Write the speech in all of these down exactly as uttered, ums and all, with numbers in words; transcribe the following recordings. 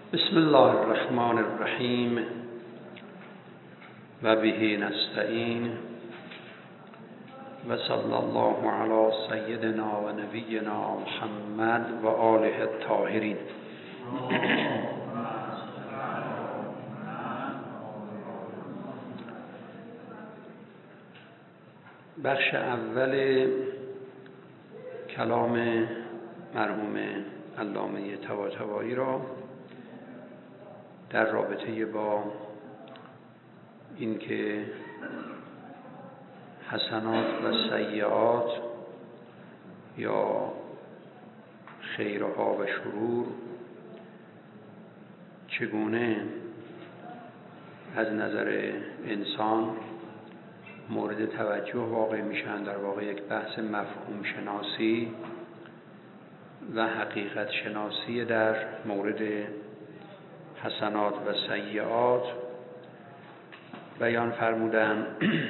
بسم الله الرحمن الرحیم و به نستعین و صلی الله علی سیدنا و نبینا محمد و آله الطاهرین. بخش اول کلام مرحوم علامه طباطبایی را در رابطه با اینکه حسنات و سیئات یا خیرها و شرور چگونه از نظر انسان مورد توجه واقع میشن، در واقع یک بحث مفهوم شناسی و حقیقت شناسی در مورد حسنات و سیئات بیان فرمودن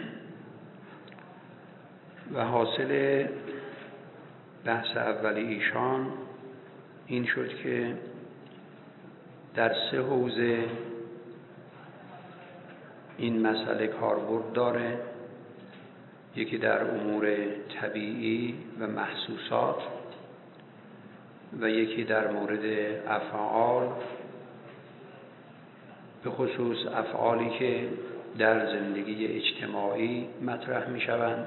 و حاصل بحث اولی ایشان این شد که در سه حوزه این مسئله کاربرد داره. یکی در امور طبیعی و محسوسات و یکی در مورد افعال، به خصوص افعالی که در زندگی اجتماعی مطرح می شوند،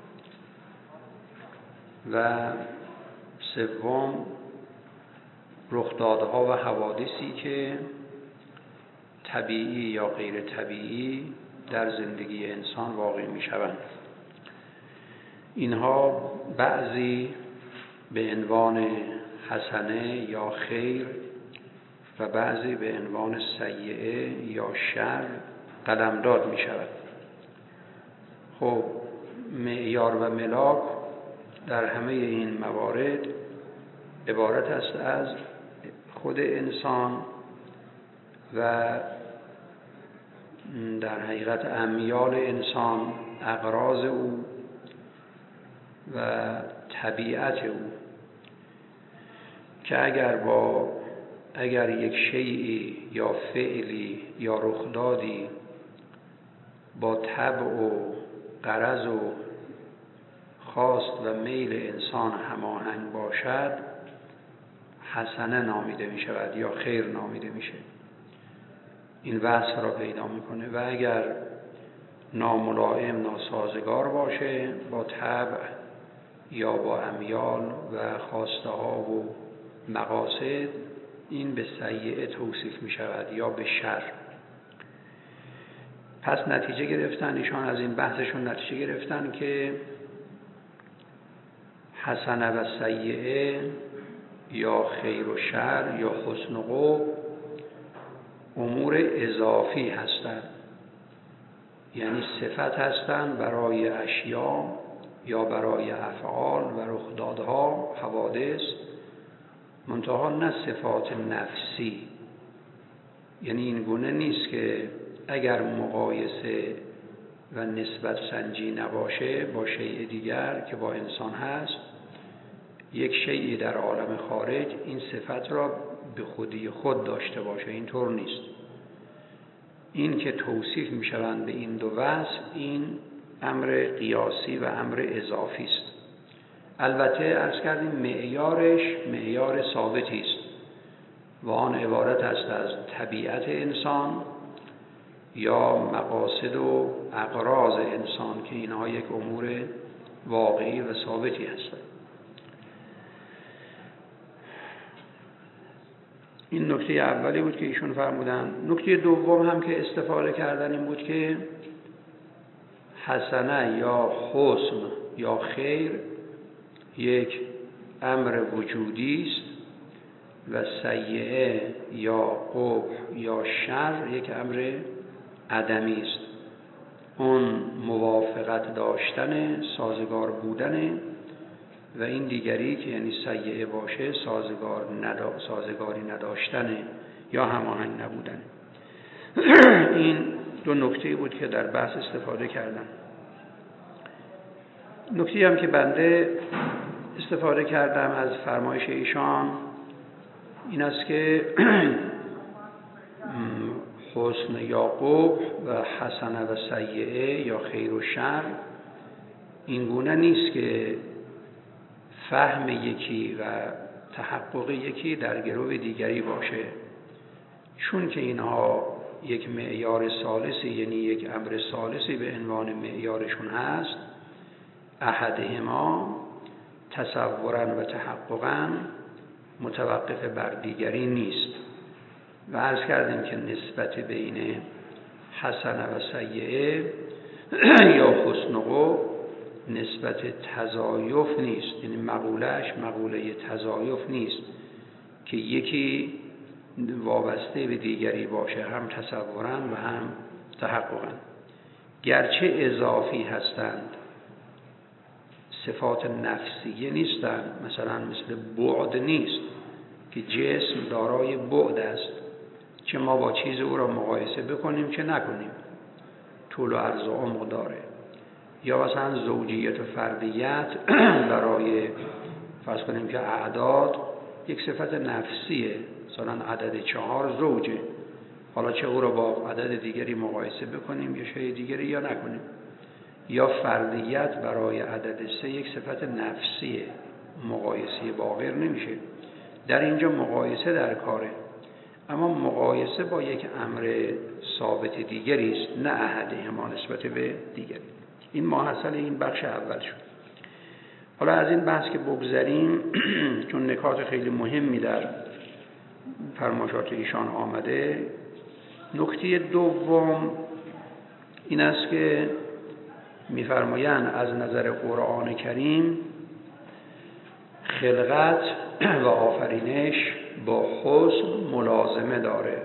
و سوم رخدادها و حوادثی که طبیعی یا غیر طبیعی در زندگی انسان واقع می شوند. اینها بعضی به عنوان حسنه یا خیر و بعضی به عنوان سیئه یا شر قلمداد می شود. خب معیار و ملاک در همه این موارد عبارت است از خود انسان و در حقیقت امیال انسان، اغراض او و طبیعت او، که اگر با اگر یک شیئی یا فعلی یا رخدادی با طبع و غرض و خواست و میل انسان هماهنگ باشد، حسنه نامیده می شود یا خیر نامیده میشه. این وصف را پیدا میکنه. و اگر ناملائم، ناسازگار باشه با طبع یا با امیال و خواسته ها و مقاصد، این به سیئه توصیف می شود یا به شر. پس نتیجه گرفتن ایشان از این بحثشون، نتیجه گرفتن که حسنه و سیئه یا خیر و شر یا حسن و قبح امور اضافی هستند، یعنی صفت هستند برای اشیاء یا برای افعال و رخدادها، حوادث، منتها نه صفات نفسی. یعنی این گونه نیست که اگر مقایسه و نسبت سنجی نباشه با شیء دیگر که با انسان هست، یک شیء در عالم خارج این صفت را به خودی خود داشته باشه. اینطور نیست. این که توصیف می شوند به این دو وصف، این امر قیاسی و امر اضافی است. البته عرض کردیم معیارش معیار ثابتی است و آن عبارت است از طبیعت انسان یا مقاصد و اغراض انسان، که اینها یک امور واقعی و ثابتی هستند. این نکته اولی بود که ایشون فرمودن. نکته دوم هم که استفاده کردن این بود که حسنه یا حسن یا خیر یک امر وجودی است و سیئه یا قبح یا شر یک امر عدمی است. اون موافقت داشتن، سازگار بودن، و این دیگری که یعنی سیئه باشه سازگار ندا... سازگاری نداشتن یا هماهنگ نبودن. این دو نکته بود که در بحث استفاده کردم. نکته هم که بنده استفاده کردم از فرمایش ایشان این است که حسن یا قبح و حسنه و سیئه یا خیر و شر این گونه نیست که فهم یکی و تحقق یکی در گرو دیگری باشه، چون که اینها یک معیار ثالثی، یعنی یک امر ثالثی به عنوان معیارشون هست، احدهما تصورا و تحققا متوقف بر دیگری نیست. و عرض کردیم که نسبت بین حسنه و سیئه یا حسن و قبح نسبت تضایف نیست، یعنی مقولهش مقوله تضایف نیست که یکی وابسته به دیگری باشه، هم تصورا و هم تحققا. گرچه اضافی هستند، صفات نفسیه نیستند، مثلا مثل بعد نیست که جسم دارای بعد است، چه ما با چیز او را مقایسه بکنیم چه نکنیم، طول و عرض و عمق داره. یا مثلا زوجیت و فردیت برای فرض کنیم که اعداد یک صفت نفسیه، مثلا عدد چهار زوجه، حالا چه او را با عدد دیگری مقایسه بکنیم یا شای دیگری یا نکنیم. یا فردیت برای عدد سه یک صفت نفسیه، مقایسه باقر نمیشه. در اینجا مقایسه در کاره، اما مقایسه با یک امر ثابت دیگری است، نه احدهما نسبت به دیگری. این ماحصل این بخش اول شد. حالا از این بحث که بگذریم چون نکات خیلی مهمی در فرمایشات ایشان آمده، نکته دوم این است که می‌فرمایند از نظر قرآن کریم خلقت و آفرینش با حسن ملازمه داره.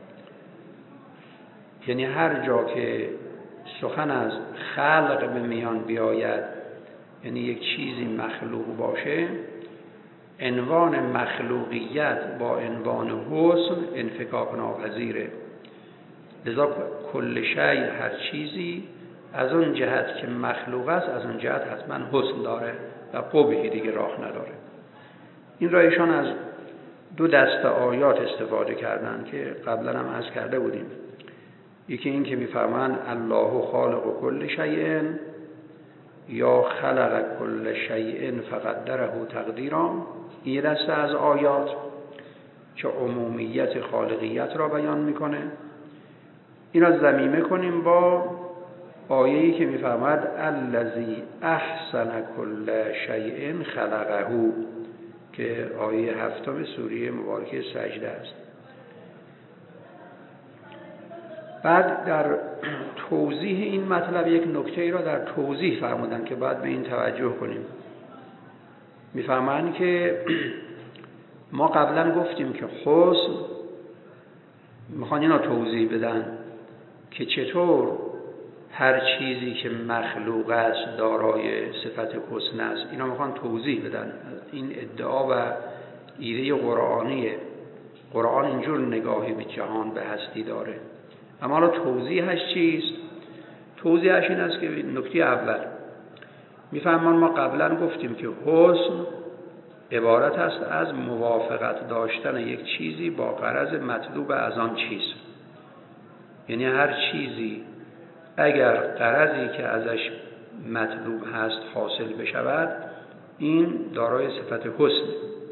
یعنی هر جا که سخن از خلق به میان بیاید، یعنی یک چیزی مخلوق باشه، عنوان مخلوقیت با عنوان حسن انفکاک ناپذیره. لذا کل شیء، هر چیزی از اون جهت که مخلوق است از اون جهت حتما حسن داره و قبحی دیگه راه نداره. این را ایشان از دو دسته آیات استفاده کردن که قبلا هم عرض کرده بودیم. یکی این که می‌فرمایند الله خالق کل شیء یا خلق کل شیء فقدره تقدیرا، این دسته از آیات که عمومیت خالقیت را بیان میکنه. این را ضمیمه کنیم با آیه‌ای که می‌فرماید الذی احسن کل شیء خلقه، که آیه هفتم سوره مبارکه سجده است. بعد در توضیح این مطلب یک نکته را در توضیح فرمودن که باید به این توجه کنیم. می‌فرمایند که ما قبلا گفتیم که حسن، میخوان اینا توضیح بدن که چطور هر چیزی که مخلوق است دارای صفت حسن است. اینا میخوان توضیح بدن. این ادعا و ایده قرآنیه. قرآن اینجور نگاهی به جهان، به هستی داره. اما حالا توضیحش چیست؟ توضیحش این است که نکته اول میفهمان ما قبلا گفتیم که حسن عبارت است از موافقت داشتن یک چیزی با غرض مطلوب از آن چیز. یعنی هر چیزی اگر غرضی که ازش مطلوب هست حاصل بشود، این دارای صفت حسن.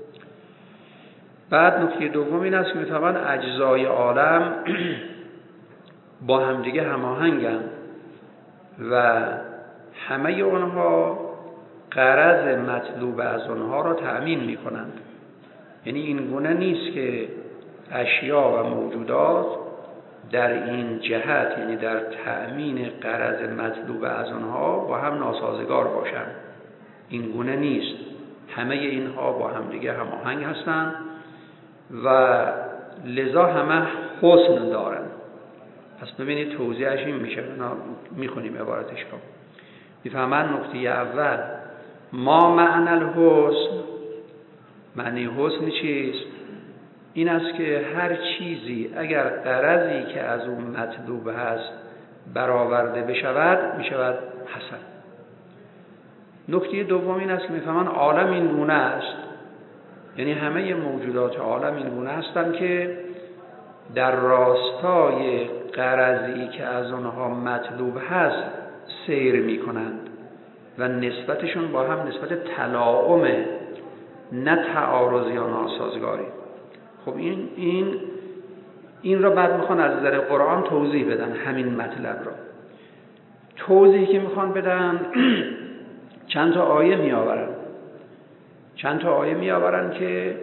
بعد نکته دوم این است که میتوان اجزای عالم با همدیگه هماهنگند و همه اونها غرض مطلوب از اونها را تأمین میکنند. یعنی این گونه نیست که اشیا و موجودات در این جهت، یعنی در تأمین غرض مطلوب از اونها با هم ناسازگار باشند. این گونه نیست. همه اینها با هم دیگه هماهنگ هستند و لذا همه حسن دارند. پس ببینید توضیحش این میشه. میخونیم عبارتش رو. میفهمن نکته اول ما معنی الحسن، معنی حسن چیست؟ این است که هر چیزی اگر غرضی که از اون مطلوب هست برآورده بشود میشود حسن. نکته دوم این است که میفهمن عالم این گونه است، یعنی همه موجودات عالم این گونه هستند که در راستای غرضی که از اونها مطلوب هست سیر میکنند و نسبتشون با هم نسبت تلاعمه، نه تعارض یا ناسازگاری. خب این این این را بعد میخوان از نظر قرآن توضیح بدن. همین مطلب را توضیحی که میخوان بدن چند تا آیه میآورن چند تا آیه میآورن که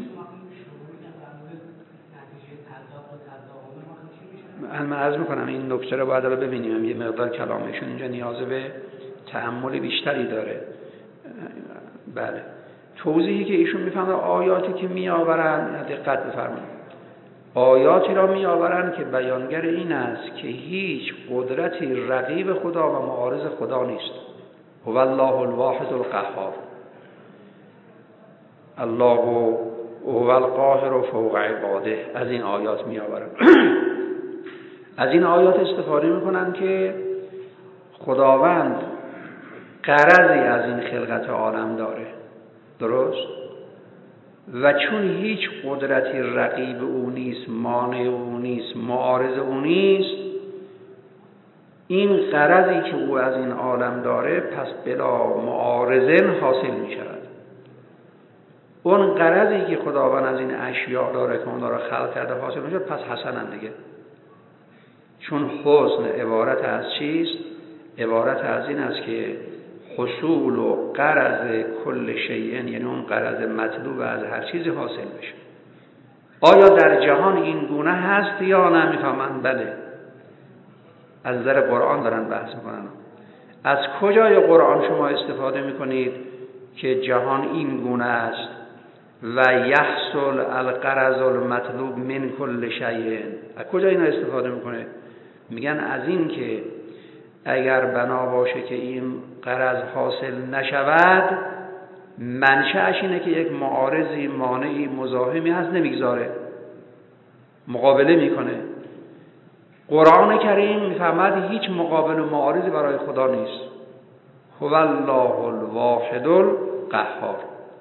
من عرض میکنم این نکته رو باید ببینیم. یه مقدار کلامشون اینجا نیاز به تأمل بیشتری داره. بله، توضیحی که ایشون میفهمن، آیاتی که میآورن دقت بفرمایید، آیاتی را میآورن که بیانگر این است که هیچ قدرتی رقیب خدا و معارض خدا نیست. هو الله الواحد القهار، الله هو القاهر فوق عباده. از این آیات میآورن از این آیات استفاده میکنن که خداوند غرضی از این خلقت عالم داره، درست؟ و چون هیچ قدرتی رقیب او نیست، مانع او نیست، معارض او نیست، این غرضی که او از این عالم داره پس بلا معارضن حاصل می شود. اون غرضی که خداوند از این اشیاء داره که اون داره خلق کرده حاصل می شود، پس حسنن دیگه. چون حسن عبارت از چیست؟ عبارت از این است که حصول و غرض کل شیء، یعنی اون غرض مطلوب از هر چیزی حاصل بشه. آیا در جهان این گونه هست یا نه؟ میفهمن بله. از نظر قرآن دارن بحث میکنن. از کجای قرآن شما استفاده میکنید که جهان این گونه است و یحصل الغرض المطلوب من کل شیء؟ از کجا اینا استفاده میکنه؟ میگن از این که اگر بنا باشه که این غرض حاصل نشود، منشأش اینه که یک معارضی، مانعی، مزاحمی هست، نمیگذاره، مقابله میکنه. قرآن کریم میفهمد هیچ مقابل و معارضی برای خدا نیست. هو الله الواحد القهار.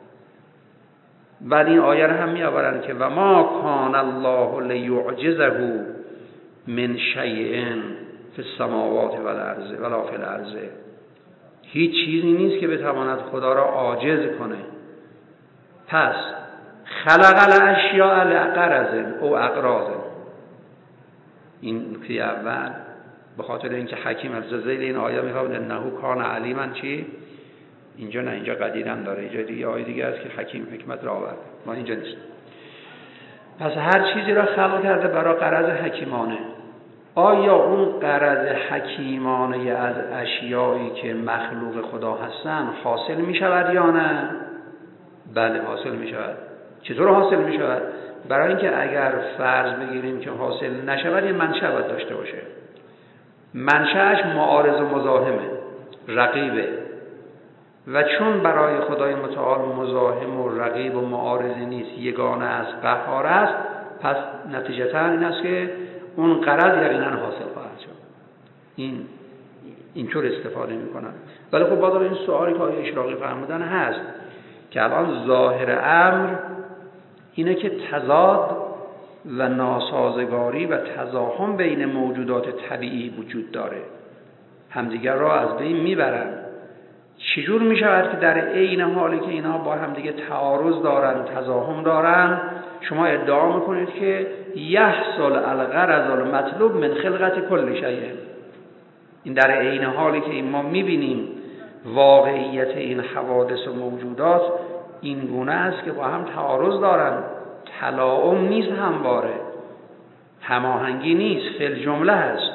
بعد این آیه هم میآورن که و ما کان الله لیعجزه من شیء فی السماوات و الارض ولا فی الارض. هیچ چیزی نیست که بتواند خدا را عاجز کنه. پس خلق الاشیاء لغرض او اغراض. این نکته اول. به خاطر اینکه حکیم از زیل این آیه میفهمد انه کان علیما چی؟ اینجا نه، اینجا قدیرن داره، اینجا دیگه آیه دیگه است که حکیم حکمت را آورد، ما اینجا نیست. پس هر چیزی را خلق کرده برای غرض حکیمانه. آیا اون غرض حکیمانه از اشیایی که مخلوق خدا هستن حاصل می شود یا نه؟ بله حاصل می شود. چطور حاصل می شود؟ برای اینکه اگر فرض بگیریم که حاصل نشود، یه منشأ باید داشته باشه. منشأش معارض و مزاحمه، رقیبه. و چون برای خدای متعال مزاحم و رقیب و معارضی نیست، یگانه از قهار است، پس نتیجتا این است که اون غرض یقینا حاصل خواهد شد. این اینطور استفاده میکنن. ولی خب باز این سوالی که آیه اشراقی فرمودن هست که الان ظاهر امر اینه که تضاد و ناسازگاری و تزاحم بین موجودات طبیعی وجود داره، همدیگر را از بین میبرن. چجور میشود که در عین حالی که اینها با همدیگه تعارض دارن، تزاحم دارن، شما ادعا میکنید که یحصل الغرض المطلوب من خلقت کل شیء؟ این در عین حالی که ما میبینیم واقعیت این حوادث و موجودات این گونه است که با هم تعارض دارن، تلاعم نیست، همواره هماهنگی نیست، فی الجمله هست.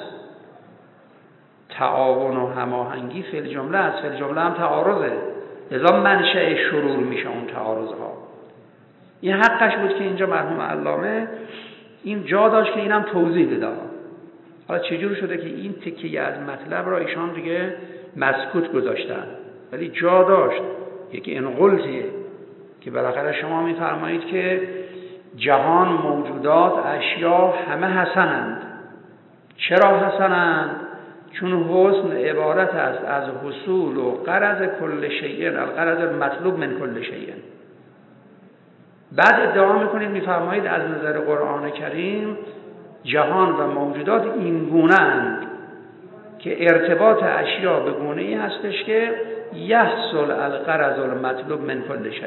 تعاون و هماهنگی فی الجمله است، فی الجمله هم تعارضه، لذا منشأ شرور میشه اون تعارض ها. این حقش بود که اینجا مرحوم علامه این جا داشت که اینم توضیح بده. حالا چجور شده که این تکیه از مطلب را ایشان دیگه مسکوت گذاشتن، ولی جا داشت یک انقلتیه که بالاخره شما میفرمایید که جهان، موجودات، اشیا همه حسنند. چرا حسنند؟ چون حسن عبارت است از حصول و غرض کل شیء، الغرض المطلوب من کل شیء. بعد ادعا میکنید، میفرمایید از نظر قرآن کریم جهان و موجودات این گونه اند که ارتباط اشیا به گونه ای هستش که یحصل الغرض المطلوب من کل شیء.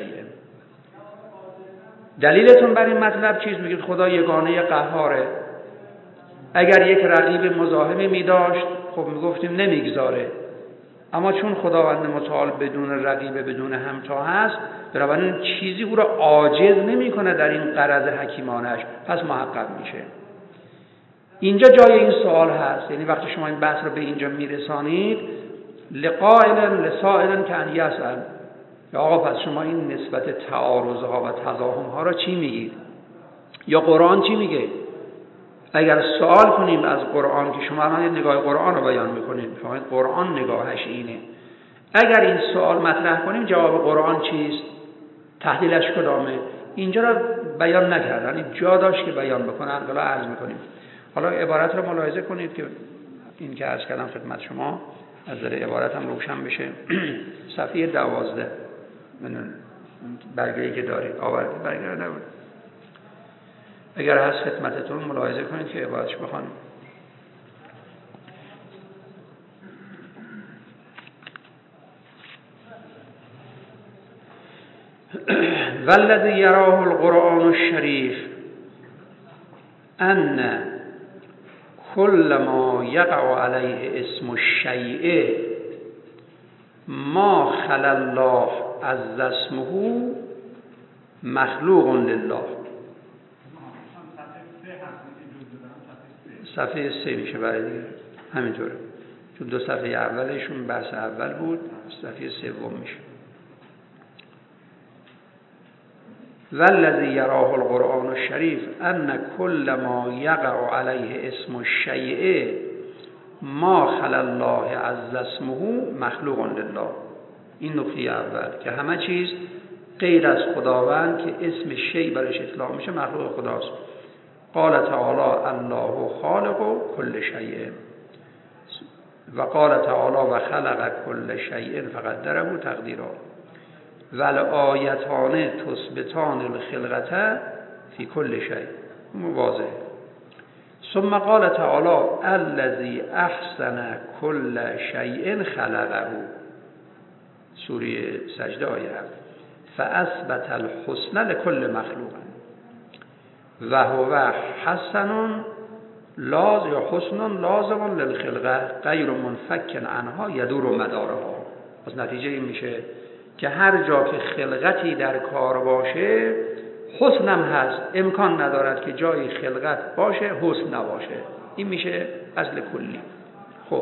دلیلتون بر این مطلب چیز؟ میگید خدا یگانه قهاره. اگر یک رقیب مزاحمی می داشت خب میگفتیم نمیگذاره، اما چون خداوند متعال بدون رقیب بدون همتا هست، بنابراین چیزی او را عاجز نمیکنه در این غرض حکیمانش، پس محقق میشه. اینجا جای این سوال هست، یعنی وقتی شما این بحث رو به اینجا میرسانید، لقائل لسائل کان یسأل، یا آقا پس شما این نسبت تعارضها و تزاحمها را چی میگید؟ یا قرآن چی میگه؟ اگر سوال کنیم از قرآن که شما الان نگاه قرآن رو بیان میکنید، شما قرآن نگاهش اینه، اگر این سوال مطرح کنیم جواب قرآن چیست؟ تحلیلش کدامه؟ اینجا رو بیان نکردن، این جا داشت که بیان بکنن، حالا عرض میکنیم. حالا عبارت رو ملاحظه کنید که این که عرض کردم خدمت شما از در عبارت هم روشن بشه. صفحه دوازده من برگه‌ای که دارید آورد برگه نبود، اگر هست خدمتتون ملاحظه کنید که عبارتش بخوانیم. والذی یراه القرآن الشریف ان کل ما یقع علیه اسم الشیء ما خلا الله عز اسمه مخلوق لله. صفحه سه میشه برای دیگه همینطوره، چون دو صفحه اولشون بحث اول بود، صفحه سوم میشه. والذی یراه القرآن الشریف ان کل ما یقع علیه اسم الشیء ما خلا الله عز اسمه مخلوق لله. این نکته اول که همه چیز غیر از خداوند که اسم شیء برش اطلاق میشه مخلوق خداست. قال تعالی الله خالق کل شیء و قال تعالی و خلق کل شیء فقدره تقدیرا والآیتان تثبتان الخلقة فی کل شیء واضح. ثم قال تعالی الذی احسن کل شیء خلقه، سوره سجده آیه هفت، فاثبت الحسن لكل مخلوق و هو حسن لازم یا حسن لازم للخلقه غیر منفک عنها یدور مدارها. از نتیجه این میشه که هر جا که خلقتی در کار باشه حسن هم هست، امکان ندارد که جای خلقت باشه حسن نباشه. این میشه اصل کلی. خب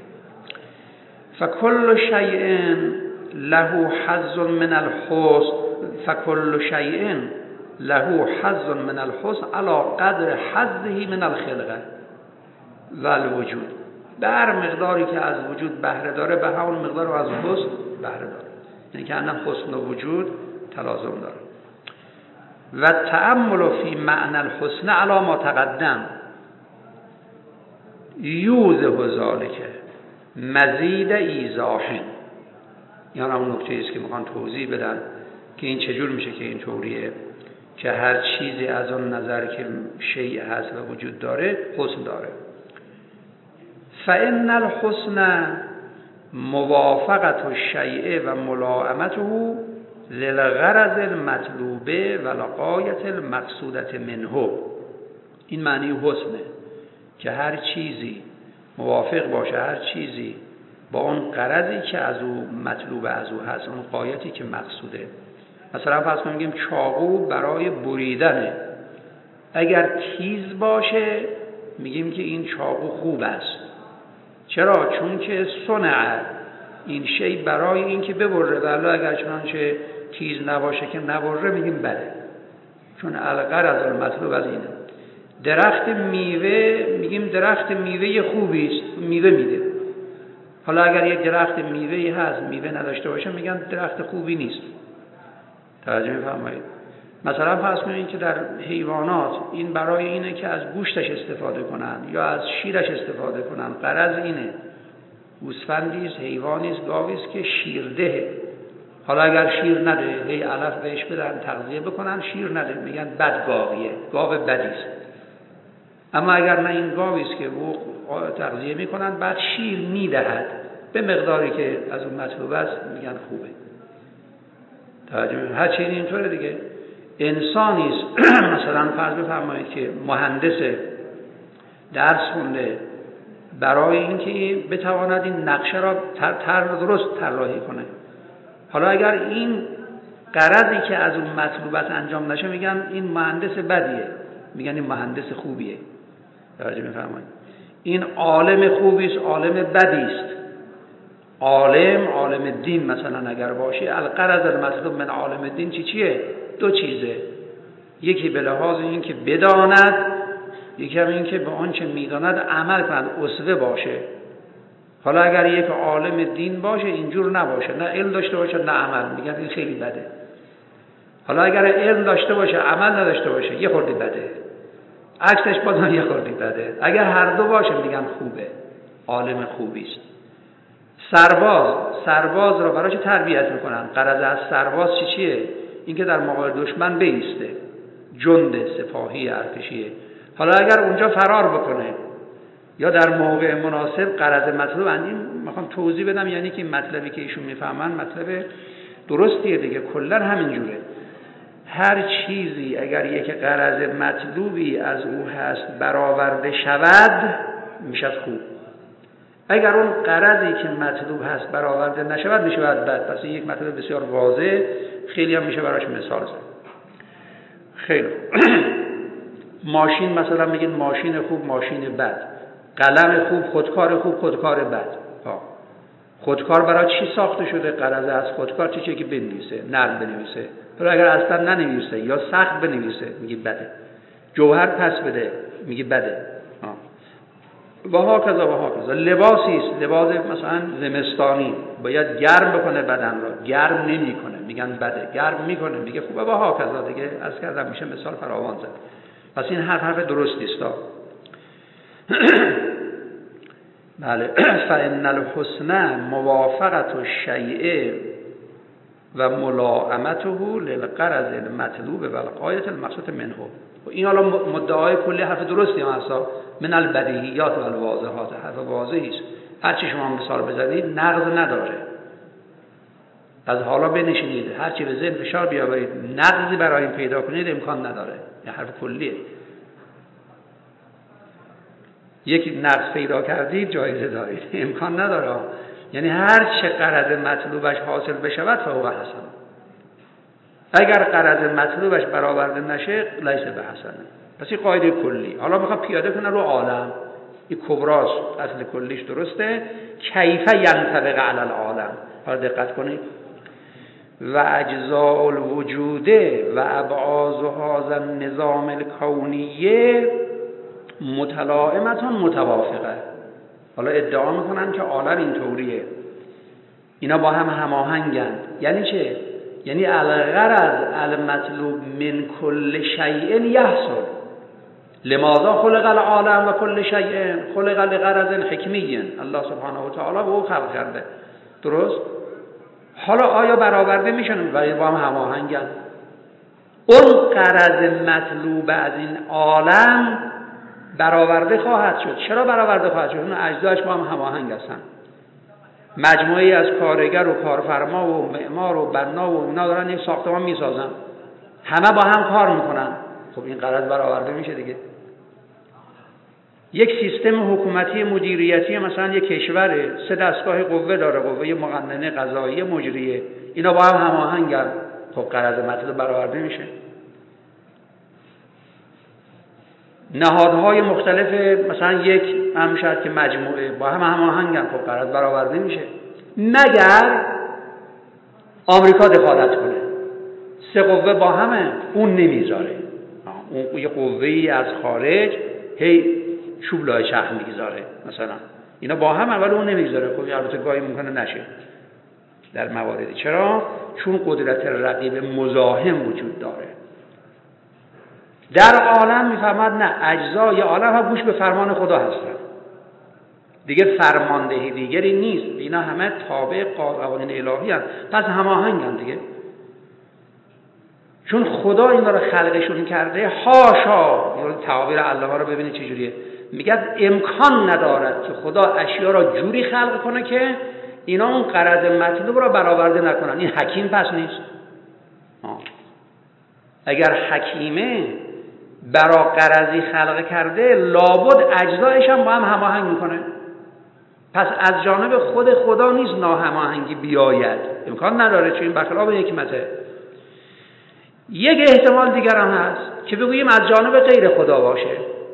فکل شیء له حظ من الحسن فکل شیء له حظ من الحسن علی قدر حظه من الخلقه و الوجود. به هر مقداری که از وجود بهره داره به همون مقدار رو از حسن بهره داره، یعنی که انم حسن و وجود تلازم داره. و تأمل فی معنی الحسن علی ما تقدم یوضح ذلک مزید ایضاح. یعنی اون نکته است که میخوان توضیح بدن که این چجور میشه که این طوریه که هر چیزی از اون نظر که شیء هست و وجود داره حسن داره. فإن الحسن موافقت الشیء و ملائمته للغرض المطلوبه و لغایت المقصودت منه. این معنی حسنه که هر چیزی موافق باشه، هر چیزی با اون غرضی که از او مطلوب از او هست، اون غایتی که مقصوده. مثلا فرض کنیم میگیم چاقو برای بریدنه، اگر تیز باشه میگیم که این چاقو خوب است. چرا؟ چون که صنع این شی برای این که ببره، ولی اگر چنانچه تیز نباشه که نبره میگیم بله، چون الغرض المطلوب از اینه. درخت میوه میگیم درخت میوه خوبی است، میوه میده. حالا اگر یک درخت میوه‌ای هست میوه نداشته باشه میگن درخت خوبی نیست. توجه می‌فرمایید؟ مثلا فرض کنید که در حیوانات این برای اینه که از گوشتش استفاده کنن یا از شیرش استفاده کنن، غرض اینه. گوسفندی است، حیوانی است، گاوی است که شیرده. حالا اگر شیر نده، هی علف بهش بدن تغذیه بکنن، شیر نده، میگن بد گاویه، گاو بدی است. اما اگر نه این گاوی است که او تغذیه میکنن بعد شیر میدهد به مقداری که از اون مطلوب است، میگن خوبه. توجه، هر چیزی اینطوره دیگه. انسانی است مثلا فرض بفرمایید که مهندس درس خونده، برای اینکه بتواند این نقشه را تر, تر درست طراحی کنه، حالا اگر این غرضی که از اون مطلوبات انجام نشه، میگن این مهندس بدیه، میگن این مهندس خوبیه. توجه می‌فرمایید؟ این عالم خوبی است، عالم بدی است. عالم عالم دین مثلا اگر باشه، الغرض المطلوب من عالم دین چی چیه؟ دو چیزه، یکی به لحاظ این که بداند، یکی هم این که به آنچه میداند عمل کند، اسوه باشه. حالا اگر یک عالم دین باشه اینجور نباشه، نه علم داشته باشه نه عمل، میگن این خیلی بده. حالا اگر علم داشته باشه عمل نداشته باشه، یه خورده بده. عکسش بازم یه خورده بده. اگر هر دو باشه میگن خوبه، عالم خوبی است. سرباز سرباز رو برای چه تربیت میکنن؟ غرض از سرباز چی چیه؟ اینکه در مقابل دشمن بایسته، جند سپاهی ارتشیه. حالا اگر اونجا فرار بکنه یا در موقع مناسب، غرض مطلوب اندیم میخوام توضیح بدم، یعنی که این مطلبی که ایشون میفهمن مطلب درستیه دیگه، کلا همین جوره. هر چیزی اگر یک غرض مطلوبی از او هست برآورده شود میشه خوب. اگر اون غرضی که مطلوب هست برآورده نشود میشه بد. پس این یک مطلب بسیار واضح، خیلی هم میشه براش مثال زد. خیلی ماشین مثلا میگن ماشین خوب ماشین بد، قلم خوب خودکار خوب خودکار بد. ها، خودکار برای چی ساخته شده؟ غرض از خودکار چی چیه که بنویسه، نرم بنویسه. ولی اگر اصلا ننویسه یا سخت بنویسه میگه بده. جوهر پس بده میگه بده. ها، و ها کذا و ها کذا. لباسی است، لباس مثلا زمستانی باید گرم بکنه بدن را، گرم نمیکنه میگن بده، گرم میکنه میگه خوبه. و ها کذا دیگه از کردم میشه مثال فراوان زد. پس این حرف حرف درستی است. بله. فإن الحسن موافقت الشیء و ملائمته للغرض المطلوب و الغایة المقصود منه. این حالا مدعای کلی حرف درستی هم هست، من البدیهیات و الواضحات، حرف واضحی است. هر چی شما مثال بزنید نقض نداره. از حالا بنشینید هر چی به ذهن فشار بیاورید نقضی برای این پیدا کنید امکان نداره. این حرف کلیه. یک نقض پیدا کردید جایزه دارید، امکان نداره. یعنی هر چه غرض مطلوبش حاصل بشود فهو حسن. اگر غرض مطلوبش برآورده نشه لیس به حسنه. پس این قاعده کلی. حالا میخوام پیاده کنم رو عالم. این کبراست، اصل کلیش درسته. کیف ینطبق علی العالم. حالا دقت کنید. و اجزاء الوجود و ابعاض هذا النظام الکونیه متلائمتان متوافقه. حالا ادعا میکنن که عالم اینطوریه، اینا با هم هماهنگند. یعنی چه؟ یعنی الغرض المطلوب من کل شیء یحصل. لماذا خلق العالم و کل شیء؟ خلق لغرض حکمی. الله سبحانه و تعالی به او خلق کرده. درست؟ حالا آیا برآورده میشن؟ ولی با هم هماهنگند. اون غرض مطلوب از این عالم برآورده خواهد شد. چرا برآورده خواهد شد؟ اون اجزاش با هم هماهنگ هستن. مجموعه‌ای از کارگر و کارفرما و معمار و بنا و اینا دارن یک ساختمان میسازن، همه با هم کار میکنن. خب این غرض برآورده میشه دیگه. یک سیستم حکومتی مدیریتی مثلا یک کشور سه دستگاه قوه داره، قوه مقننه، قضاییه، مجریه، اینا با هم هماهنگن. خب غرض مطلوب برآورده میشه. نهادهای مختلف مثلا یک هم شاید که مجموعه با هم هماهنگن، خب غرض برآورده میشه. مگر آمریکا دخالت کنه، سه قوه با همه، اون نمیذاره. اون یه قوه‌ای از خارج هی چوب لای چرخ میگذاره مثلا، اینا با هم، اول اون نمیذاره. خب البته گاهی ممکنه نشه در مواردی. چرا؟ چون قدرت رقیب مزاحم وجود داره. در عالم میفهمد نه، اجزای عالم ها گوش به فرمان خدا هستن دیگه، فرماندهی دیگری نیست، اینا همه تابع قوانین الهی هستن. پس هماهنگن دیگه. چون خدا اینا رو خلقشون کرده. حاشا، این تعابیر علامه رو ببینید چجوریه. میگه امکان ندارد که خدا اشیا را جوری خلق کنه که اینا اون غرض مطلوب را برآورده نکنن. این حکیم پس نیست؟ آه. اگر حکیمه برا غرضی خلق کرده، لابد اجزایش هم با هم هماهنگ میکنه. پس از جانب خود خدا نیست ناهماهنگی بیاید، امکان نداره، چون این برخلاف حکمته. یک احتمال دیگر هم هست که بگوییم از جانب غیر خدا باشه،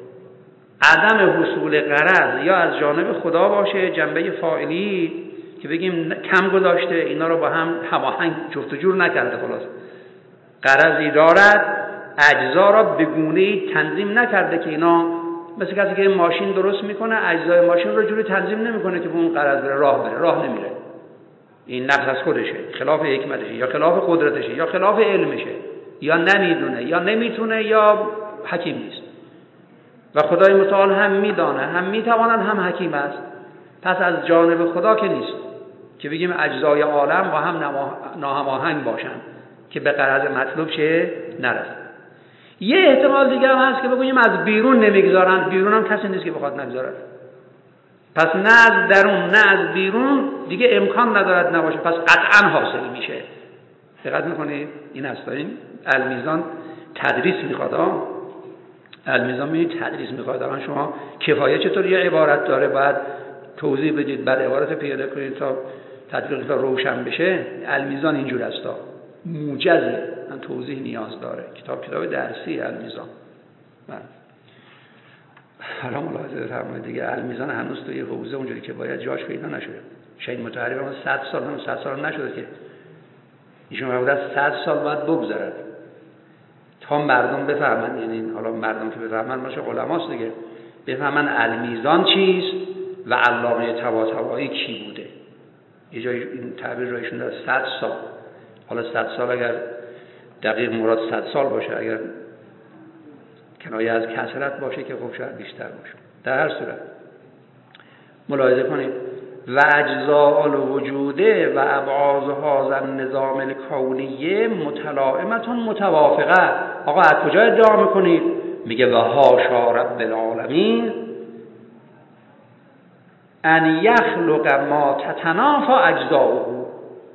عدم حصول غرض یا از جانب خدا باشه، جنبه فاعلی که بگیم کم گذاشته، اینا رو با هم هماهنگ جفت و جور نکرده، خلاص غرضی دارد اجزا را به گونه‌ای تنظیم نکرده که اینا، مثل کسی که ماشین درست میکنه اجزای ماشین رو جوری تنظیم نمیکنه که به اون غرض بره، راه بره، راه نمیره. این نقص از خودشه، خلاف حکمتشه، یا خلاف قدرتشه، یا خلاف علمشه، یا نمیدونه، یا نمیتونه، یا حکیم نیست. و خدای متعال هم میدانه، هم میتواند، هم حکیم است. پس از جانب خدا که نیست که بگیم اجزای عالم با هم ناهماهنگ باشن که به غرض مطلوب چه نرسه. یه احتمال دیگه هم هست که بگوییم از بیرون نمیگذارن، بیرون هم کسی نیست که بخواد نگذارد. پس نه از درون نه از بیرون دیگه امکان ندارد نباشه، پس قطعا حاصل میشه. دقت میکنید؟ این هست. این المیزان تدریس میخواد. المیزان می تدریس میخواد. الان شما کفایه چطور یه عبارت داره باید توضیح بدید، بعد عبارت پیاده کنید تا تطبیق تا روشن بشه. المیزان اینجور است، موجزه، من توضیح نیاز داره. کتاب کتاب درسی المیزان. بله. حالا ملاحظه فرمایید دیگه، المیزان هنوز توی حوزه اونجوری که باید جاش پیدا نشده. شاید متحری هم صد سال هم صد سال نشده که ایشون حدود صد سال باید بگذرد تا مردم بفهمن. یعنی حالا مردم که بفهمن باشه علماست دیگه، بفهمن المیزان چیست و علامه طباطبایی کی بوده. یه جای این تعبیر رو ایشون داره صد سال. حالا صد سال اگر دقیق مراد صد سال باشه، اگر کنایه از کثرت باشه که خب شاید بیشتر باشه. در هر صورت ملاحظه کنید و اجزاء الوجوده و ابعاض هذا النظام الکونیه متلائمتون متوافقه. آقا از کجا ادعا میکنید؟ میگه و حاشا رب العالمین ان یخلق ما تتنافى اجزاؤه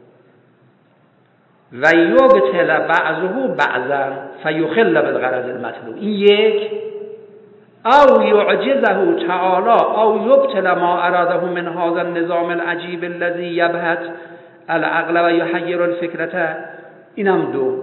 و یبطل بعضه بعضا فیخل بالغرض المطلوب. این یک، او یعجزه تعالی او یبطل ما اراده من هذا النظام العجیب الذي یبهت العقل و یحیر الفکرة. اینم دو.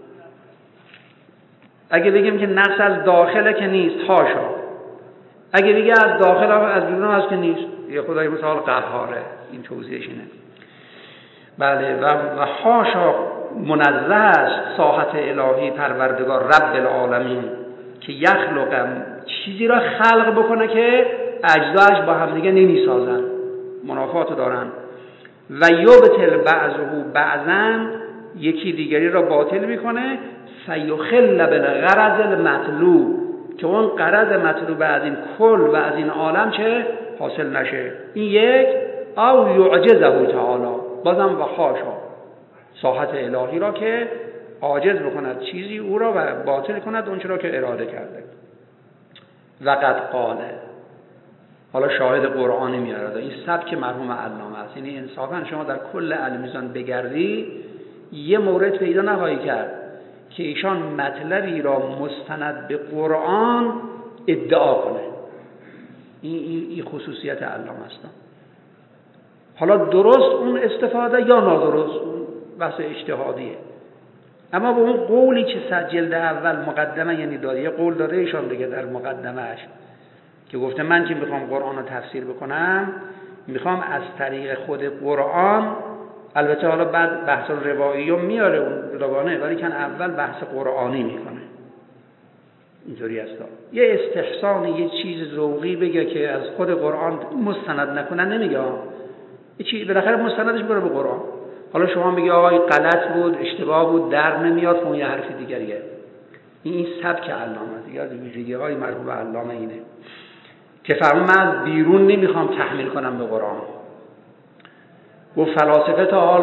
اگه بگیم که نقص از داخله که نیست، حاشا. اگه بگه از داخل از بیرون هست که نیست، یه خدای مثال قهاره. این توضیحش اینه. بله. و حاشا منزه است ساحت الهی پروردگار رب العالمین که یخلق چیزی را خلق بکنه که اجزاش با هم دیگه نمیسازن، منافات دارن. و یبطل بعضه بعضا، یکی دیگری را باطل میکنه. فیخل بالغرض المطلوب، که اون غرض مطلوب از این کل و از این عالم چه حاصل نشه. این یک. او یعجزه تعالی، بازم و حاشا ساحت الهی را که عاجز بکند چیزی او را و باطل کند اون چرا که اراده کرده. و قد قاله، حالا شاهد قرآنی میارد. این سبک مرحوم علامه است. یعنی انصافا شما در کل المیزان بگردی یه مورد پیدا نخواهی کرد که ایشان مطلبی را مستند به قرآن ادعا کنه. این, این, این خصوصیت علامه است. حالا درست اون استفاده یا نادرست، اون بحث اجتهادیه. اما به اون قولی که جلد اول مقدمه یعنی داره، یه قول داره ایشان دیگه در مقدمهش که گفته من که میخوام قرآن رو تفسیر بکنم میخوام از طریق خود قرآن، البته حالا بعد بحث روایی رو میاره اون دوگانه، ولی کن اول بحث قرآنی میکنه. اینطوری است. یه استحسان، یه چیز ذوقی بگه که از خود قرآن مستند نکنن نمیگه. یه چیز بالاخره مستندش بره به قرآن. حالا شما میگی آقا این غلط بود، اشتباه بود، در نمیاد، اون یه حرف دیگریه. این سبک علامه دیگه، از ویژگی‌های مرحوم علامه اینه که فرمود من از بیرون نمیخوام تحمیل کنم به قرآن. و فلاسفه تا حال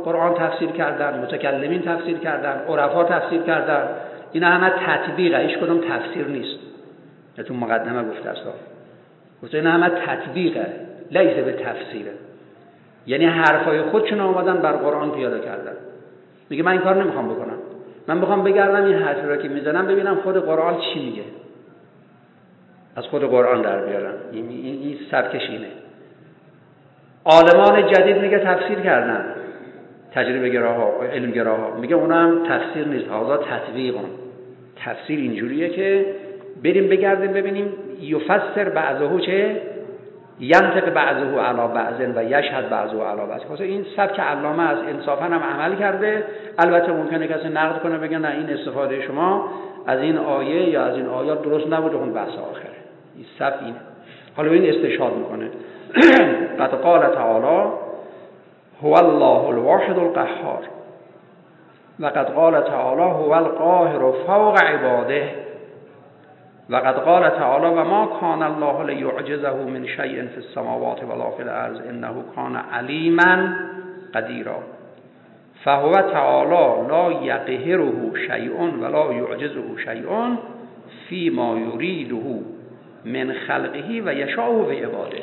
قرآن تفسیر کردن، متکلمین تفسیر کردن، عرفا تفسیر کردن. اینا همه تطبیقه، هیچ کدوم تفسیر نیست. تو مقدمه گفته است گفته اینا همه تطبیقه، لیس به تفسیره. یعنی حرفای خودشون اومدن بر قرآن پیاده کردن. میگه من این کار نمیخوام بکنم، من میخوام بگردم این حرفی رو که میزنم ببینم خود قرآن چی میگه، از خود قرآن در بیارم. این این, این سبکش اینه. عالمان جدید میگه تفسیر کردن، تجربه گراها، علم گراها، میگه اونا هم تفسیر نیست، هذا تطبیقون. تفسیر اینجوریه که بریم بگردیم ببینیم یفسر بعضه چه ینطق بعضه علی بعض و یشهد بعضه علی بعض. خاطر این سبک علامه از انصافا هم عمل کرده. البته ممکنه کسی نقد کنه بگه نه این استفاده شما از این آیه یا از این آیات درست نبوده، اون بحث آخره. این سبک اینه. حالا این استشهاد میکنه. قد قال تعالی هو الله الواحد القهار و قد قال تعالی هو القاهر فوق عباده و قد قال تعالی و ما کان الله لیعجزه من شیء فی السماوات ولا فی الارض انه کان علیما قدیرا فهو تعالی لا یقهره شیء ولا یعجزه شیء فیما یریده من خلقه و یشاء به عباده.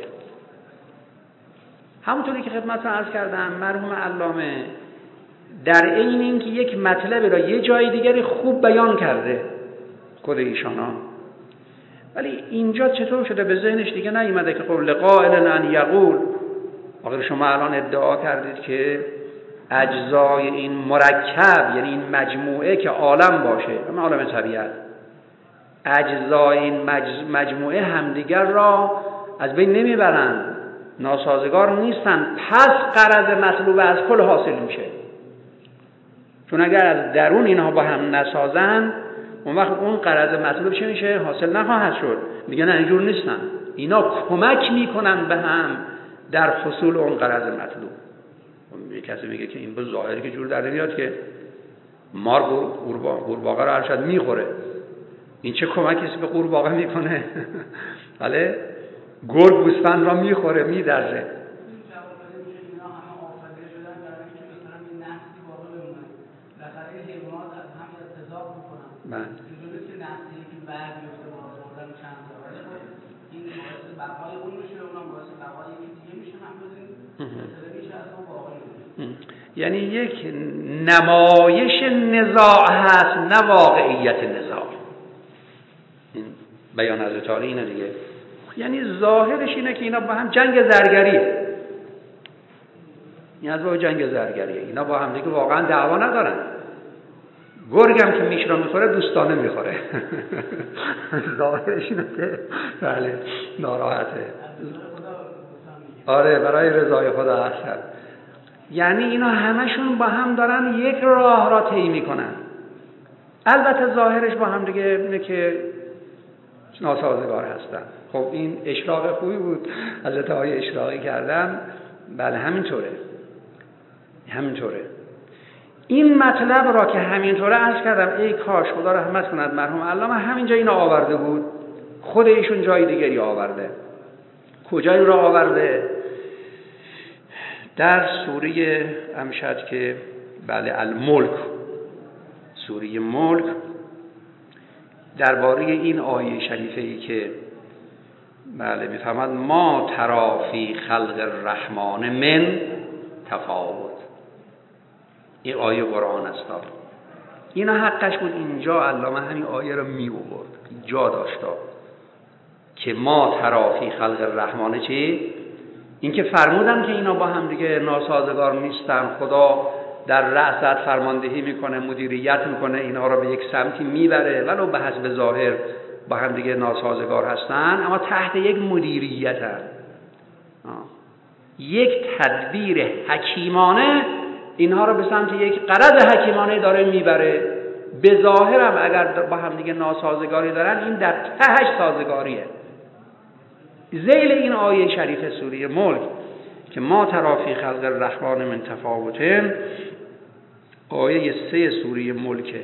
همونطوری که خدمتتون عرض کردم مرحوم علامه در عین اینکه یک مطلب را یه جای دیگری خوب بیان کرده خود ایشانا، ولی اینجا چطور شده به ذهنش دیگه نیومده که قول قائل ان یقول. آخر شما الان ادعا کردید که اجزای این مرکب یعنی این مجموعه که عالم باشه، اون عالم طبیعت، اجزای این مجموعه همدیگر را از بین نمیبرند، ناسازگار نیستن، پس غرض مطلوب از کل حاصل میشه. چون اگر از درون اینها با هم نسازن اون وقت اون غرض مطلوب چه میشه؟ حاصل نخواهد شد. میگن نه اینجور نیستن، اینا کمک میکنن به هم در حصول اون غرض مطلوب. یه کسی میگه که این به ظاهری که جور در نمیاد که مار قورباغه رو ارشد میخوره، این چه کمکی به قورباغه میکنه؟ بله گرگ گوسفند را میخوره میدرزه. یعنی یک نمایش نزاع هست نه واقعیت نزاع. این بیان از تعالی اینه دیگه. یعنی ظاهرش اینه که اینا با هم جنگ زرگریه، این از با جنگ زرگریه، اینا با هم دیگه واقعا دعوا ندارن. گرگ هم که میش را میخوره دوستانه میخوره. ظاهرش اینه که بله ناراحته. آره برای رضای خدا هستن. یعنی اینا همشون با هم دارن یک راه را طی میکنن. البته ظاهرش با هم دیگه اینه که ناسازگار هستن. خب این اشراق خوبی بود، حضرت های اشراقی کردن. بله همینطوره، همینطوره. این مطلب را که همینطوره عرض کردم، ای کاش خدا رحمت کند مرحوم علامه همینجا اینو آورده بود، خود ایشون جای دیگری آورده. کجایی را آورده؟ در سوره امشد که بله الملک، سوره ملک، درباره این آیه شریفه ای که بله میفهمد ما تری فی خلق الرحمن من تفاوت، این آیه قرآن است. اینا حقش بود اینجا علامه همین آیه رو می آورد، جا داشت که ما تری فی خلق الرحمن چی؟ این که فرمودن که اینا با هم دیگه ناسازگار نیستن، خدا در رأست فرماندهی میکنه، مدیریت میکنه، اینها رو به یک سمتی میبره، ولو به حسب ظاهر با هم دیگه ناسازگار هستن، اما تحت یک مدیریت هست. یک تدبیر حکیمانه اینها رو به سمت یک غرض حکیمانه داره میبره. به ظاهر هم اگر با هم دیگه ناسازگاری دارن، این در تهش سازگاریه. ذیل این آیه شریف سوره ملک که ما تری فی خلق الرحمن من تفاوت، آیه سه سوره ملکه.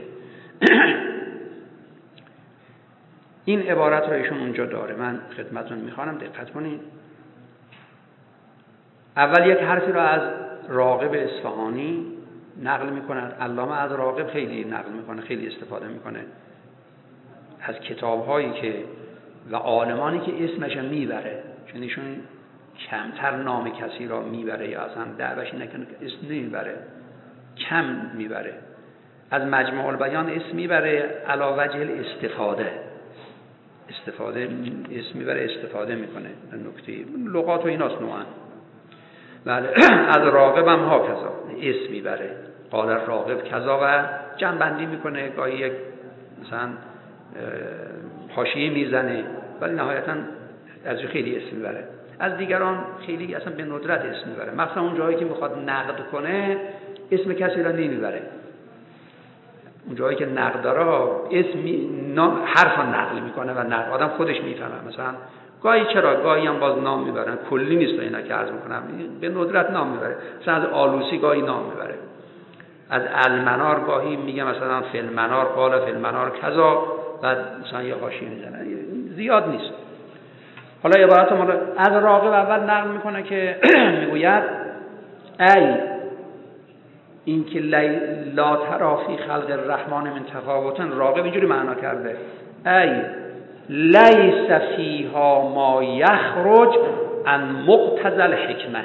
این عبارت را ایشون اونجا داره، من خدمتتون میخوانم، دقت کنین. اول یک حرفی را از راغب اصفهانی نقل میکنن. علامه از راغب خیلی نقل میکنه، خیلی استفاده میکنه از کتاب‌هایی که و عالمانی که اسمش میبره، چون ایشون کمتر نام کسی را میبره یا اصلا دعوش اینه که اسم نمیبره، کم میبره. از مجموع البیان اسم میبره علی وجه الاستفاده، استفاده اسم میبره، استفاده میکنه نکته لغات و ایناست نوعا. بله از راغب هم ها کذا اسم میبره، قال راغب کذا و جنبندی میکنه، گاهی یک مثلا حاشیه میزنه، ولی نهایتا از خیلی اسم میبره. از دیگران خیلی اصلا به ندرت اسم میبره، مثلا اون جایی که میخواد نقد کنه اسم کسی را نمیبره. اون جایی که نقد داره اسم نام حرفا نقل میکنه و نقد آدم خودش میفهمه. مثلا گاهی چرا گاهی هم باز نام میبرن، کلی نیست اینا که عرض میکنم، به ندرت نام میبره. مثلا از آلوسی گاهی نام میبره، از المنار گاهی میگه مثلا فی المنار قال فی المنار کذا، بعد مثلا یه حاشیه میزنه، زیاد نیست. حالا عبارت ما از راغب اول نقل میکنه که میگوید ای این که لا تری فی خلق الرحمن من تفاوت، راغب اینجوری معنا کرده ای لیس فیها ما یخرج عن مقتضی الحکمه.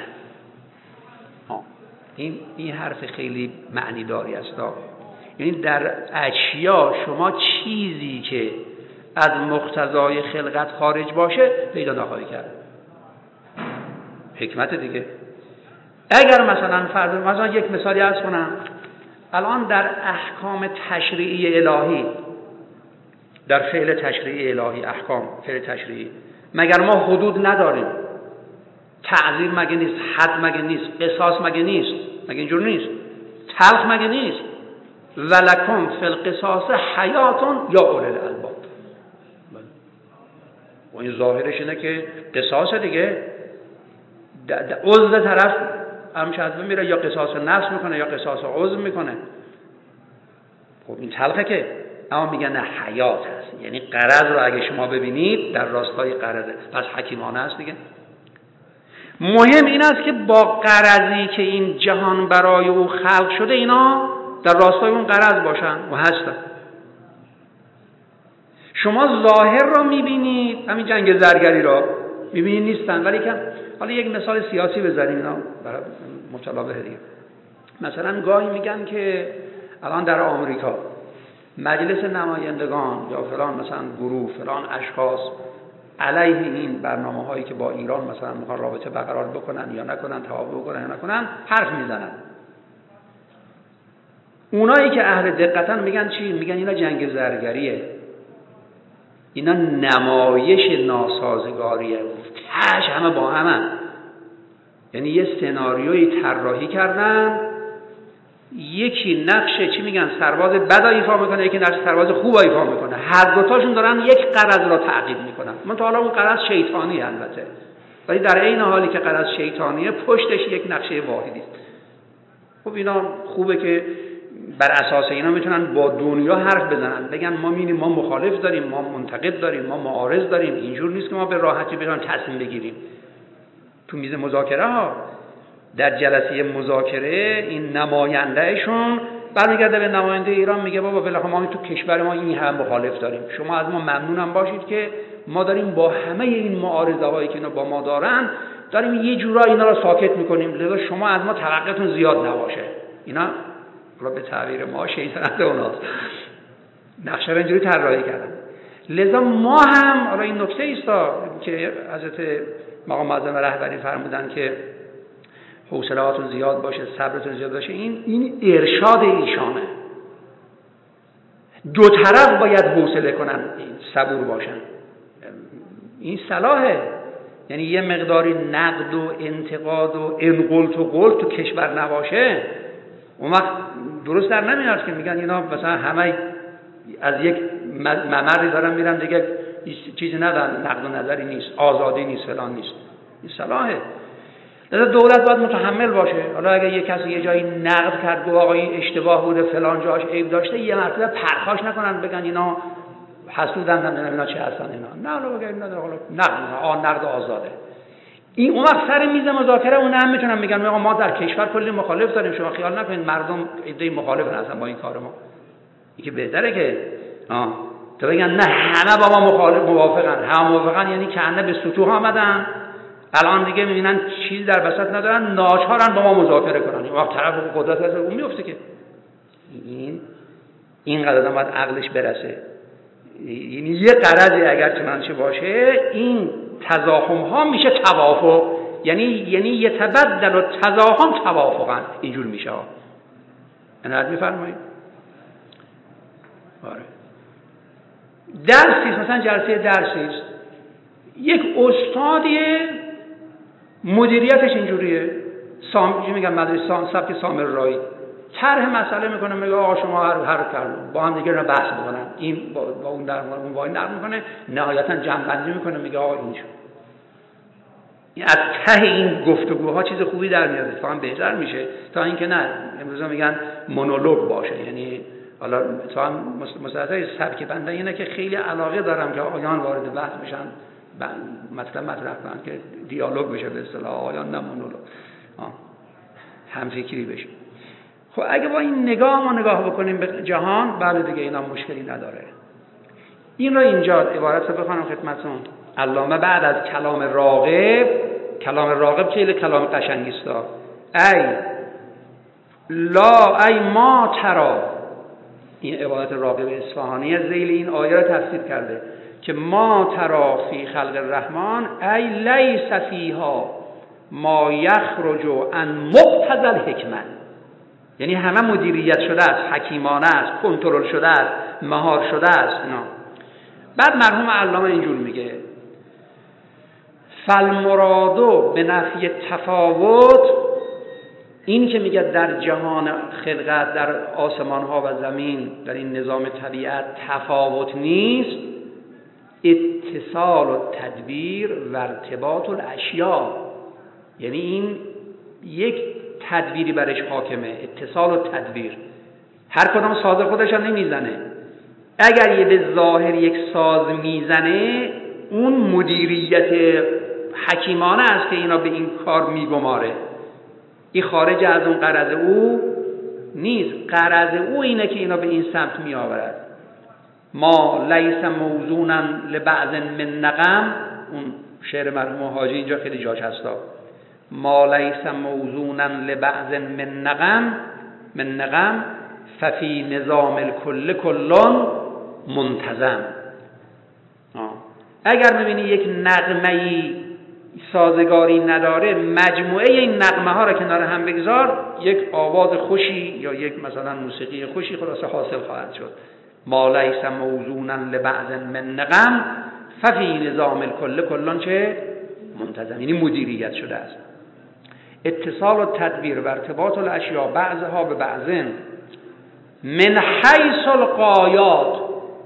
این این حرف خیلی معنی داری است، یعنی در اشیا شما چیزی که از مقتضای خلقت خارج باشه پیدا نخواهی کرد. حکمت دیگه. اگر مثلا فرض مثلا یک مثالی عرض کنم، الان در احکام تشریعی الهی، در فعل تشریعی الهی، احکام فعل تشریعی، مگر ما حدود نداریم؟ تعزیر مگه نیست؟ حد مگه نیست؟ قصاص مگه نیست؟ مگه اینجور نیست؟ تلخ مگه نیست؟ ولکم فی القصاص حیاتون یا اولی الالباب. و این ظاهرش اینه که قصاص دیگه عضو طرف همشهد میره یا قصاص نفس میکنه یا قصاص عضو میکنه. خب این تلخه که، اما میگن نه حیات هست، یعنی غرض رو اگه شما ببینید در راستای غرضه، پس حکیمانه است دیگه. مهم این است که با غرضی که این جهان برای او خلق شده اینا در راستای اون غرض باشن و هستن. شما ظاهر را میبینید، همین جنگ زرگری را میبینید نیستن، ولی که حالا یک مثال سیاسی بزنیم اینا برای مطالبه دیگه. مثلا گاهی میگن که الان در آمریکا مجلس نمایندگان یا فلان مثلا گروه فلان اشخاص علیه این برنامه هایی که با ایران مثلا میخوان رابطه برقرار بکنن یا نکنن، توافق بکنن یا نکنن، حرف میزنن. اونایی که اهل دقتن میگن چی؟ میگن اینا جنگ زرگریه، اینا نمایش ناسازگاریه، تاش همه با همه. یعنی یه سناریوی طراحی کردن، یکی نقشه چی میگن سرباز بد ایفا میکنه، یکی نقش سرباز خوب ایفا میکنه، هر دوتاشون دارن یک غرض را تعقیب میکنن. من تا حالا اون غرض شیطانی البته، ولی در عین حالی که غرض شیطانیه پشتش یک نقشه واحدی است. خب اینا خوبه که بر اساس اینا میتونن با دنیا حرف بزنن، بگن ما میبینیم ما مخالف داریم، ما منتقد داریم، ما معارض داریم. اینجور نیست که ما به راحتی بخوایم تصمیم بگیریم. تو میز مذاکره ها، در جلسه مذاکره این نمایندهشون برمیگرده به نماینده ایران میگه بابا بالاخره ما تو کشور ما این هم مخالف داریم، شما از ما ممنونم باشید که ما داریم با همه این معارضه هایی که اینا با ما دارن داریم یه جورایی اینا رو ساکت میکنیم، لذا شما از ما توقعتون زیاد نباشه. اینا را به تعبیر ما شیطنت اوناست، نقشه رو اینجوری طراحی کردن. لذا ما هم حالا این نکته ایستا که حضرت مقام معظم رهبری فرمودن که حوصله‌هاتون زیاد باشه، صبرتون زیاد باشه، این این ارشاد ایشانه. دو طرف باید حوصله کنن، صبور باشن. این صلاحه. یعنی یه مقداری نقد و انتقاد و انقلت و قلت تو کشور نباشه، اون وقت درست در نمیاد که میگن اینا مثلا همه از یک ممری دارن میرن دیگه چیزی ندارن، نقد و نظری نیست، آزادی نیست، فلان نیست. این صلاحه. لذا دولت باید متحمل باشه. حالا اگه یه کسی یه جایی نقد کرد گفت آقا این اشتباه بوده، فلان جاش عیب داشته، یه مرتبه پرخاش نکنن بگن اینا حسودن، نمیدونم اینا چه هستن اینا. نه حالا بگن اینا حالا نقد، آ نقد آزاده. این اون وقت سر میز مذاکره اون هم میتونن میگن آقا ما در کشور کلی مخالف داریم، شما خیال نکنید مردم ایده مخالف هستن با این کار ما. این که بهتره که آه تو بگن نه همه با ما مخالف موافقن، هم موافقن یعنی که همه به سطوح آمدن، الان دیگه میبینن چیز در وسط ندارن، ناچارن با ما مذاکره کنن. این وقت طرف قدرت از اون میفته که این این قضیه باید عقلش برسه. یعنی یه قرضی اگر چنانچه باشه این تزاحم ها میشه توافق، یعنی یعنی یتبدل و تزاحم توافقا اینجور میشه ها. انا میفرمایید آره درسی مثلا جلسه درسی یک استادی مدیریتش اینجوریه، سام میگم مدرسه سام سبک سامر رایی طرح مسئله میکنه، میگه آقا شما هر هر کار با هم دیگه رو بحث بکنن، این با, با اون در اون وای در میکنه، نهایتا جمع بندی میکنه، میگه آقا این شو. این از ته این گفتگوها چیز خوبی در میاد، اتفاقا بهتر میشه تا اینکه نه امروز میگن مونولوگ باشه. یعنی حالا اتفاقا مصطلح سبک بنده اینه که خیلی علاقه دارم که آقایان وارد بحث بشن، مطلب مطرح کنن که دیالوگ بشه به اصطلاح آقایان، نه مونولوگ، هم فکری بشه. خب اگه با این نگاه ما نگاه بکنیم به جهان، بله دیگه اینا مشکلی نداره. این را اینجا عبارت رو بخونم خدمتتون. علامه بعد از کلام راغب، کلام راغب خیلی کلام قشنگی است، ای لا ای ما ترا، این عبارت راغب اصفهانی از ذیل این آیه را تفسیر کرده که ما ترا فی خلق الرحمن ای لیس فیها ما یخرج عن مقتضی الحکمه، یعنی همه مدیریت شده است، حکیمانه است، کنترل شده است، مهار شده است اینا. بعد مرحوم علامه اینجور میگه فالمرادو به نفی تفاوت، این که میگه در جهان خلقت، در آسمان ها و زمین، در این نظام طبیعت تفاوت نیست، اتصال و تدبیر و ارتباط الاشیاء، یعنی این یک تدبیری برش حاکمه، اتصال و تدبیر. هر کدام ساز خودش هم نمیزنه، اگر یه به ظاهر یک ساز میزنه اون مدیریت حکیمانه است که اینا به این کار میگماره، این خارج از اون غرض او نیست. غرض او اینه که اینا به این سمت می آورد. ما لیس موزونا لبعض من نغم، اون شعر مرحوم حاجی اینجا خیلی جاش هستا، ما لیس موزونا لبعض من نغم من نغم ففی نظام الکل کلون منتظم. اگر میبینی یک نغمه‌ای سازگاری نداره، مجموعه این نغمه ها را کنار هم بگذار، یک آواز خوشی یا یک مثلا موسیقی خوشی خلاصه حاصل خواهد شد. ما لیس موزونا لبعض من نغم ففی نظام الکل کلون چه منتظم، یعنی مدیریت شده است. اتصال و تدبیر و ارتباط الاشیاء بعضها به بعضن من حیث الغایات.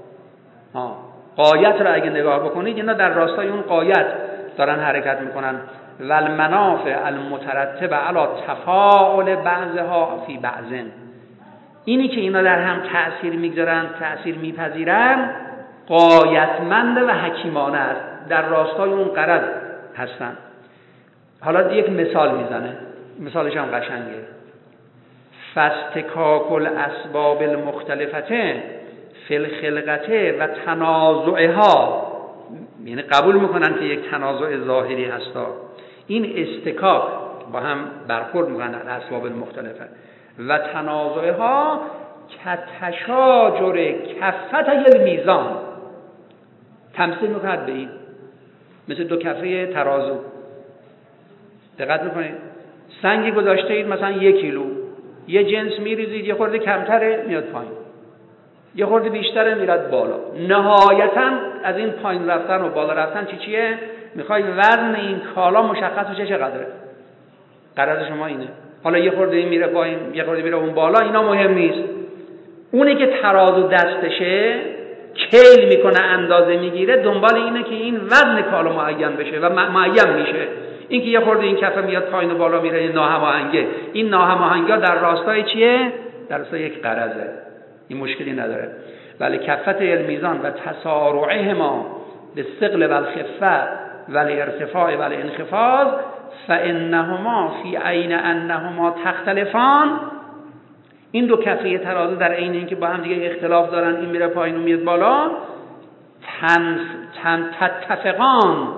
غایت را اگه نگاه بکنید اینا در راستای اون غایت دارن حرکت میکنن. و المنافع المترتبه علی تفاعل بعضها فی بعضن، اینی که اینا در هم تأثیر میگذارن، تأثیر میپذیرن، غایتمند و حکیمانه است، در راستای اون غرض هستن. حالا یک مثال میزنه، مثالش هم قشنگه. فاستکاک الاسباب المختلفه فی الخلقته و تنازعها، یعنی قبول میکنن که یک تنازع ظاهری هستا، این استکاک با هم برخورد میکنن اسباب المختلفه و تنازعها کتشاجر کفت المیزان، تمثیل میکند به این مثل دو کفه ترازو. دقت میکنید سنگی گذاشته اید مثلا یک کیلو، یه جنس میریزید یه خورده کمتره میاد پایین، یه خورده بیشتره میرد بالا، نهایتا از این پایین رفتن و بالا رفتن چی چیه؟ میخوای وزن این کالا مشخص بشه چقدره. غرض شما اینه. حالا یه خورده این میره پایین، یه خورده میره اون بالا، اینا مهم نیست. اونی که ترازو دستشه کیل میکنه، اندازه میگیره، دنبال اینه که این وزن کالا معین بشه و معین میشه. این که یه خورده این کفه میاد پایین و بالا میره، این ناهماهنگه. این ناهماهنگا در راستای چیه؟ در راستای یک غرضه. این مشکلی نداره. ولی کفت المیزان و تسارعهما به ثقل و الخفه ولی ارتفاع ولی انخفاض فانهما فی عین انهما تختلفان. این دو کفه ترازو در عین اینکه با هم دیگه اختلاف دارن، این میره پایین و میاد بالا، تن تن تتفقان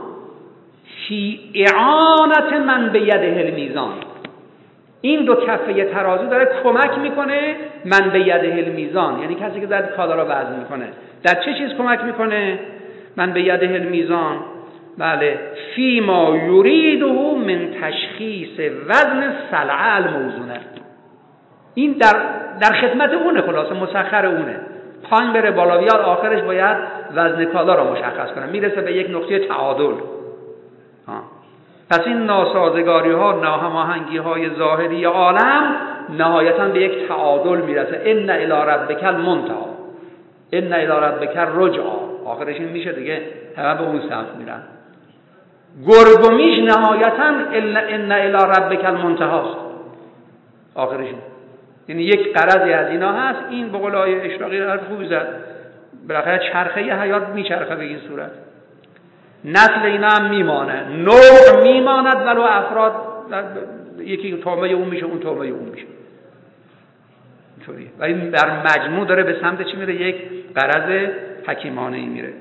فی اعانت من بیده المیزان. این دو کفه ترازو داره کمک میکنه من بیده المیزان، یعنی کسی که در کالا را وزن میکنه. در چه چیز کمک میکنه؟ من بیده المیزان، بله، فی ما یریده من تشخیص وزن سلعه الموزونه. این در در خدمت اونه، خلاصه مسخر اونه. پایین بره بالا بیاد، آخرش باید وزن کالا را مشخص کنه، میرسه به یک نقطه تعادل. ها. پس این ناسازگاری ها، ناهماهنگی های ظاهری عالم نهایتا به یک تعادل میرسه. ان الی ربک المنتهی، ان الی ربک الرجعی. آخرش این میشه دیگه، همه به اون سمت میرن. گرگ و میش نهایتا ان الی ربک المنتهی است. آخرش یعنی یک غرضی از اینا هست. این به قول آیه اشراقی حرف خوبی زد، بالاخره چرخه حیات میچرخه به این صورت. نسل اینا هم میمانه، نوع میماند، ولو افراد یکی تومه اون میشه، اون تومه اون میشه، اینطوریه. و این در مجموع داره به سمت چی میره؟ یک غرض حکیمانه ای میره.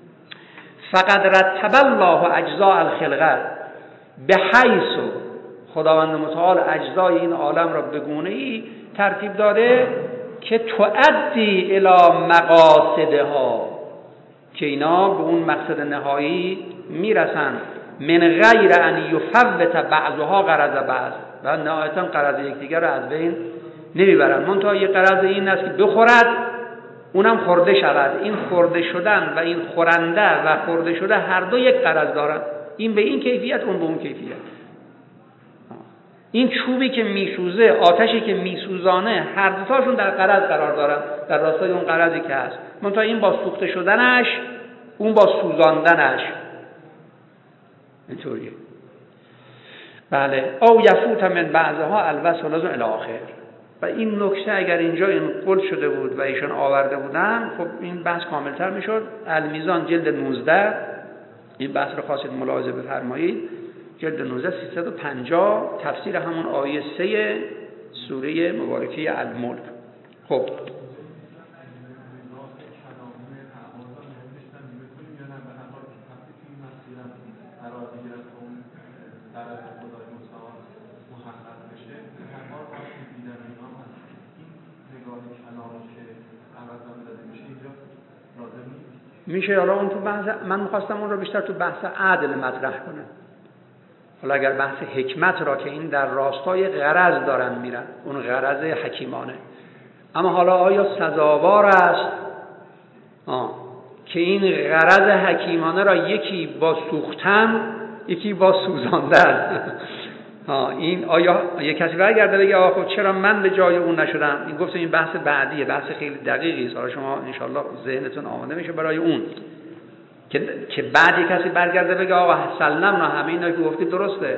فقد رتب الله اجزاء الخلقه به حیث، خداوند متعال اجزای این عالم را به گونه‌ای ترتیب داده که تؤدی الی مقاصدها، که اینا به اون مقصد نهایی میرسن. من غیر ان یفوت بعضها غرض بعض، و نهایتا غرض یکدیگر رو از بین نمیبرن. منتها یه غرض این است که بخورد، اونم خورده شود. این خورده شدن و این خورنده و خورده شده هر دو یک غرض دارن، این به این کیفیت، اون به اون کیفیت. این چوبی که میسوزه، آتشی که میسوزانه، هر دو تاشون در غرض قرار دارن، در راستای اون غرضی که هست. منتها این با سوخته شدنش، اون با سوزاندنش، اینطوریه. بله. او یفوت من بعضها الوصل الی آخر. و این نکته اگر اینجا این قول شده بود و ایشان آورده بودن، خب این بحث کاملتر میشد. المیزان جلد نوزده، این بحث رو خواستید ملاحظه بفرمایید. جلد نوزده سیصد و پنجاه، تفسیر همون آیه سه سوره مبارکه الملک. خب میشه. حالا اون تو بحث، من میخواستم اون رو بیشتر تو بحث عدل مطرح کنم. حالا اگر بحث حکمت را که این در راستای غرض دارن میرن، اون غرض حکیمانه، اما حالا آیا سزاوار است آه. که این غرض حکیمانه را یکی با سوختن، یکی با سوزاندن ها، این آیا یک کسی برگرده بگه آخه چرا من به جای اون نشدم؟ این گفت این بحث بعدیه، بحث خیلی دقیقی است. حالا شما انشالله ذهنتون آماده میشه برای اون که که بعد یک کسی برگرده بگه آقا سلام نه، همه اینا که گفتی درسته،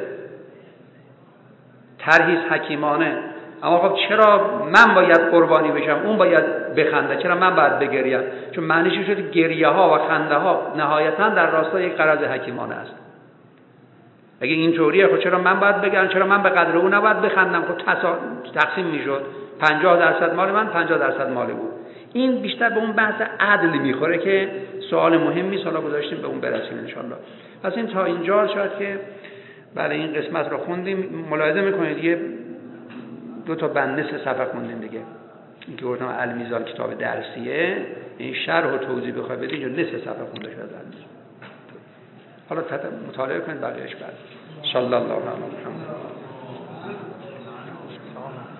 طرحی حکیمانه، اما خب چرا من باید قربانی بشم، اون باید بخنده، چرا من باید بگریم؟ چون معنیش شده گریه ها و خنده ها نهایتا در راستای یک غرض حکیمانه است. اگه اینطوریه خب چرا من باید بگم، چرا من به قدر اون نباید بخندم؟ خب تقسیم میشد، پنجاه درصد مال من، پنجاه درصد مال اون. این بیشتر به اون بحث عدل میخوره که سوال مهمی است، حالا گذاشتیم به اون برسیم ان شاء الله. پس این تا اینجا شاید که برای این قسمت رو خوندیم. ملاحظه میکنید یه دو تا بند نصف صفحه خوندیم دیگه. این که گفتم المیزان کتاب درسیه، این شرح و توضیح بخواد بدید یا نصف صفحه خونده شده از المیزان. حالا مطالعه کنید بقیه‌اش بعد. صلی الله علیه و